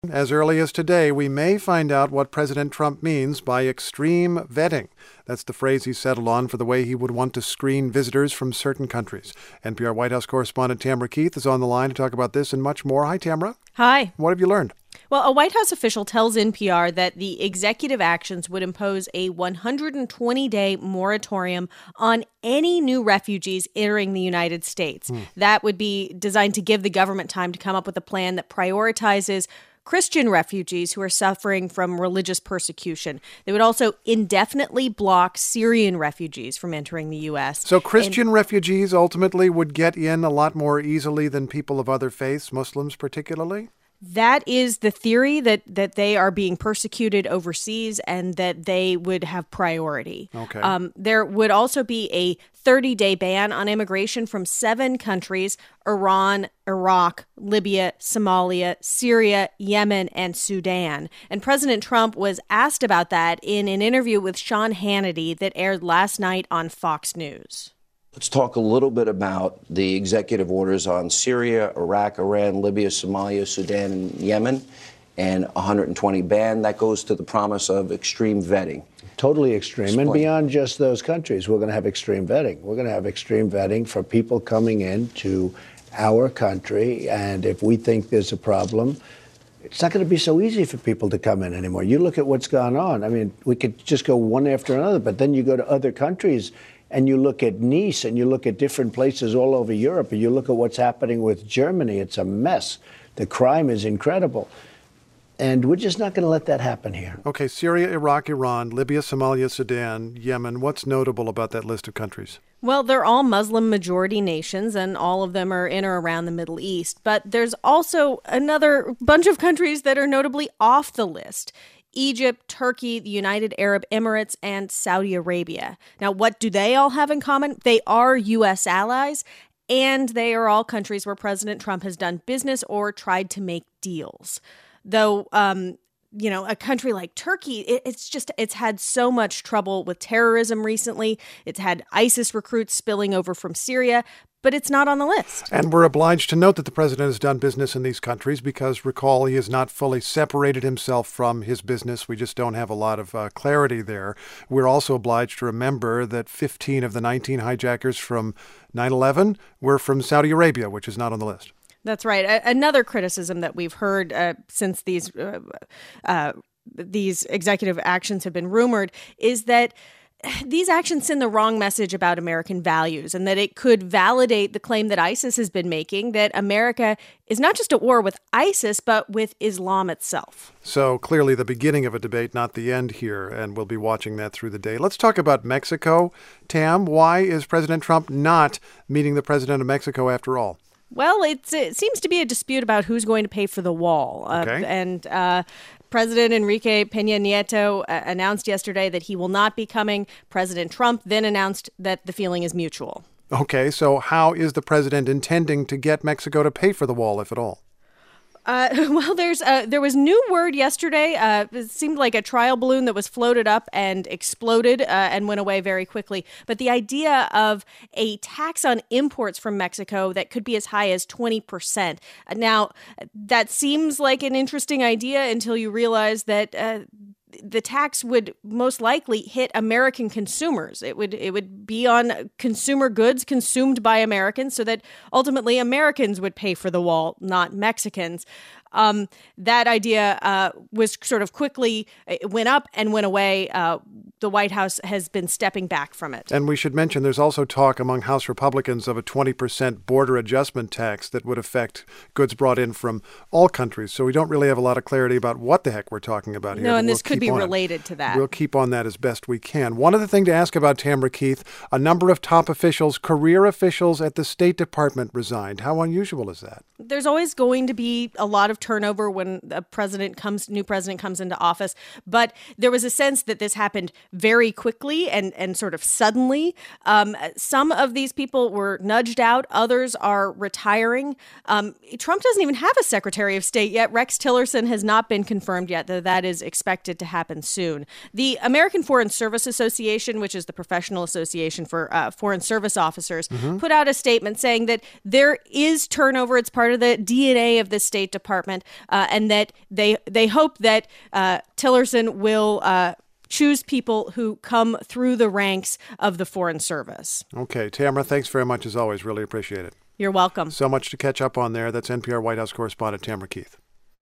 As early as today, we may find out what President Trump means by extreme vetting. That's the phrase he settled on for the way he would want to screen visitors from certain countries. NPR White House correspondent Tamara Keith is on the line to talk about this and much more. Hi, Tamara. Hi. What have you learned? Well, a White House official tells NPR that the executive actions would impose a 120-day moratorium on any new refugees entering the United States. That would be designed to give the government time to come up with a plan that prioritizes Christian refugees who are suffering from religious persecution. They would also indefinitely block Syrian refugees from entering the U.S. So Christian refugees ultimately would get in a lot more easily than people of other faiths, Muslims particularly? That is the theory, that they are being persecuted overseas and that they would have priority. Okay. There would also be a 30-day ban on immigration from 7 countries: Iran, Iraq, Libya, Somalia, Syria, Yemen, and Sudan. And President Trump was asked about that in an interview with Sean Hannity that aired last night on Fox News. Let's talk a little bit about the executive orders on Syria, Iraq, Iran, Libya, Somalia, Sudan, and Yemen, and 120 ban. That goes to the promise of extreme vetting. Totally extreme. Explain. And beyond just those countries, we're going to have extreme vetting. We're going to have extreme vetting for people coming into our country. And if we think there's a problem, it's not going to be so easy for people to come in anymore. You look at what's gone on. I mean, we could just go one after another, but then you go to other countries and you look at Nice and you look at different places all over Europe and you look at what's happening with Germany. It's a mess. The crime is incredible. And we're just not going to let that happen here. Okay, Syria, Iraq, Iran, Libya, Somalia, Sudan, Yemen. What's notable about that list of countries? Well, they're all Muslim-majority nations, and all of them are in or around the Middle East. But there's also another bunch of countries that are notably off the list: Egypt, Turkey, the United Arab Emirates, and Saudi Arabia. Now, what do they all have in common? They are U.S. allies, and they are all countries where President Trump has done business or tried to make deals. Though, a country like Turkey, it's had so much trouble with terrorism recently. It's had ISIS recruits spilling over from Syria, but it's not on the list. And we're obliged to note that the president has done business in these countries because, recall, he has not fully separated himself from his business. We just don't have a lot of clarity there. We're also obliged to remember that 15 of the 19 hijackers from 9/11 were from Saudi Arabia, which is not on the list. That's right. Another criticism that we've heard since these executive actions have been rumored is that these actions send the wrong message about American values, and that it could validate the claim that ISIS has been making, that America is not just at war with ISIS, but with Islam itself. So clearly the beginning of a debate, not the end here, and we'll be watching that through the day. Let's talk about Mexico. Tam, why is President Trump not meeting the president of Mexico after all? Well, it seems to be a dispute about who's going to pay for the wall. Okay. And President Enrique Peña Nieto announced yesterday that he will not be coming. President Trump then announced that the feeling is mutual. Okay, so how is the president intending to get Mexico to pay for the wall, if at all? Well, there was new word yesterday. It seemed like a trial balloon that was floated up and exploded and went away very quickly. But the idea of a tax on imports from Mexico that could be as high as 20%. Now, that seems like an interesting idea until you realize that the tax would most likely hit American consumers. It would be on consumer goods consumed by Americans, so that ultimately Americans would pay for the wall, not Mexicans. That idea was sort of quickly, it went up and went away. The White House has been stepping back from it. And we should mention there's also talk among House Republicans of a 20% border adjustment tax that would affect goods brought in from all countries. So we don't really have a lot of clarity about what the heck we're talking about here. No, and this could be related to that. We'll keep on that as best we can. One other thing to ask about, Tamara Keith, a number of top officials, career officials at the State Department resigned. How unusual is that? There's always going to be a lot of turnover when a new president comes into office. But there was a sense that this happened very quickly and sort of suddenly. Some of these people were nudged out. Others are retiring. Trump doesn't even have a Secretary of State yet. Rex Tillerson has not been confirmed yet, though that is expected to happen soon. The American Foreign Service Association, which is the professional association for foreign service officers, put out a statement saying that there is turnover. It's part of the DNA of the State Department, and that they hope that Tillerson will choose people who come through the ranks of the Foreign Service. Okay, Tamara, thanks very much as always. Really appreciate it. You're welcome. So much to catch up on there. That's NPR White House correspondent Tamara Keith.